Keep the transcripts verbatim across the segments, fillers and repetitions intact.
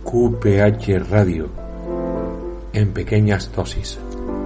Q P H Radio, en pequeñas dosis.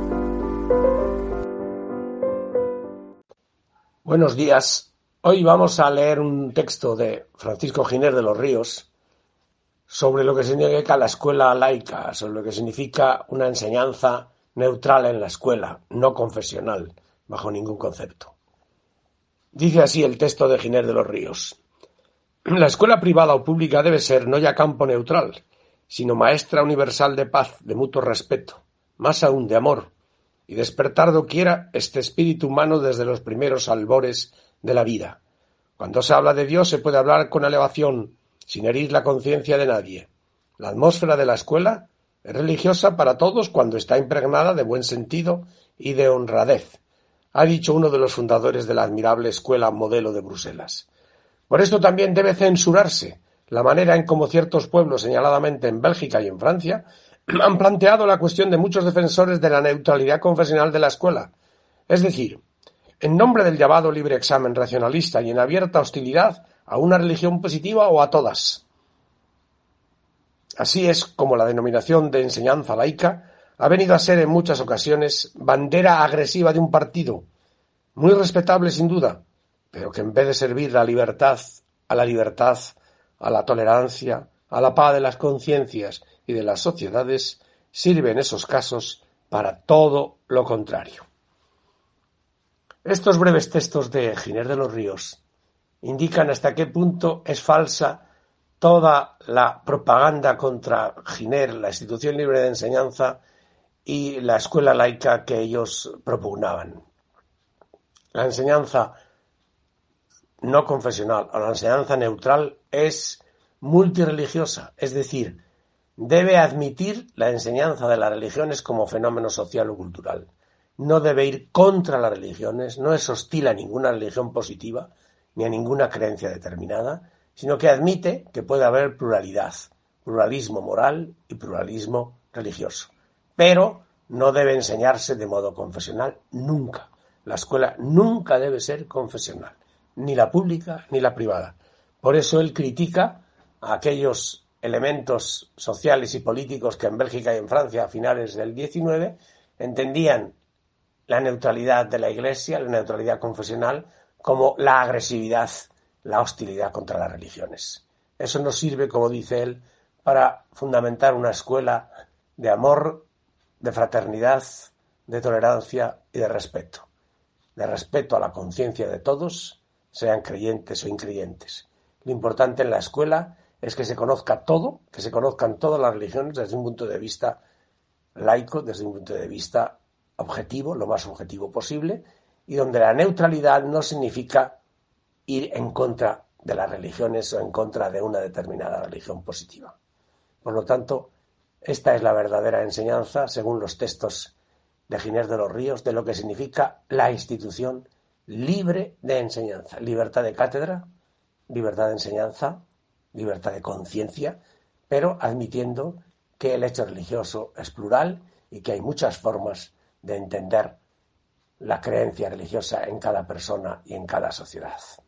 Buenos días. Hoy vamos a leer un texto de Francisco Giner de los Ríos sobre lo que significa la escuela laica, sobre lo que significa una enseñanza neutral en la escuela, no confesional, bajo ningún concepto. Dice así el texto de Giner de los Ríos. La escuela privada o pública debe ser no ya campo neutral, sino maestra universal de paz, de mutuo respeto, más aún de amor, y despertar doquiera este espíritu humano desde los primeros albores de la vida. Cuando se habla de Dios se puede hablar con elevación, sin herir la conciencia de nadie. La atmósfera de la escuela es religiosa para todos cuando está impregnada de buen sentido y de honradez, ha dicho uno de los fundadores de la admirable Escuela Modelo de Bruselas. Por esto también debe censurarse la manera en cómo ciertos pueblos, señaladamente en Bélgica y en Francia, han planteado la cuestión de muchos defensores de la neutralidad confesional de la escuela. Es decir, en nombre del llamado libre examen racionalista y en abierta hostilidad a una religión positiva o a todas. Así es como la denominación de enseñanza laica ha venido a ser en muchas ocasiones bandera agresiva de un partido, muy respetable sin duda, pero que en vez de servir la libertad, a la libertad, a la tolerancia, a la paz de las conciencias y de las sociedades, sirve en esos casos para todo lo contrario. Estos breves textos de Giner de los Ríos indican hasta qué punto es falsa toda la propaganda contra Giner, la institución libre de enseñanza y la escuela laica que ellos propugnaban. La enseñanza no confesional o la enseñanza neutral es multirreligiosa, es decir, debe admitir la enseñanza de las religiones como fenómeno social o cultural. No debe ir contra las religiones, no es hostil a ninguna religión positiva ni a ninguna creencia determinada, sino que admite que puede haber pluralidad, pluralismo moral y pluralismo religioso. Pero no debe enseñarse de modo confesional nunca. La escuela nunca debe ser confesional, ni la pública ni la privada. Por eso él critica a aquellos elementos sociales y políticos que en Bélgica y en Francia a finales del diecinueve entendían la neutralidad de la Iglesia, la neutralidad confesional, como la agresividad, la hostilidad contra las religiones. Eso nos sirve, como dice él, para fundamentar una escuela de amor, de fraternidad, de tolerancia y de respeto. De respeto a la conciencia de todos, sean creyentes o increyentes. Lo importante en la escuela es que se conozca todo, que se conozcan todas las religiones desde un punto de vista laico, desde un punto de vista objetivo, lo más objetivo posible, y donde la neutralidad no significa ir en contra de las religiones o en contra de una determinada religión positiva. Por lo tanto, esta es la verdadera enseñanza, según los textos de Giner de los Ríos, de lo que significa la institución libre de enseñanza. Libertad de cátedra, libertad de enseñanza, libertad de conciencia, pero admitiendo que el hecho religioso es plural y que hay muchas formas de entender la creencia religiosa en cada persona y en cada sociedad.